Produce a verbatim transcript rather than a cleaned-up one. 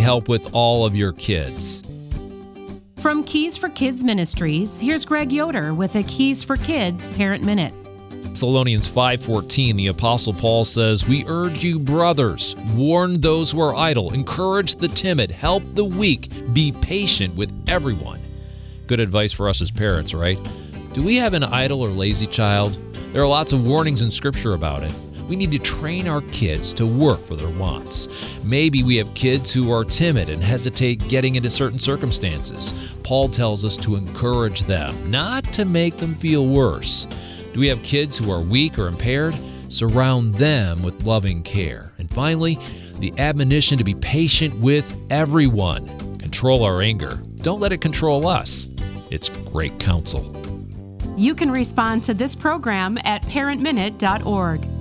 help with all of your kids. From Keys for Kids Ministries, here's Greg Yoder with a Keys for Kids Parent Minute. Thessalonians five fourteen, the Apostle Paul says, "We urge you, brothers, warn those who are idle, encourage the timid, help the weak, be patient with everyone." Good advice for us as parents, right? Do we have an idle or lazy child? There are lots of warnings in Scripture about it. We need to train our kids to work for their wants. Maybe we have kids who are timid and hesitate getting into certain circumstances. Paul tells us to encourage them, not to make them feel worse. Do we have kids who are weak or impaired? Surround them with loving care. And finally, the admonition to be patient with everyone. Control our anger. Don't let it control us. It's great counsel. You can respond to this program at parent minute dot org.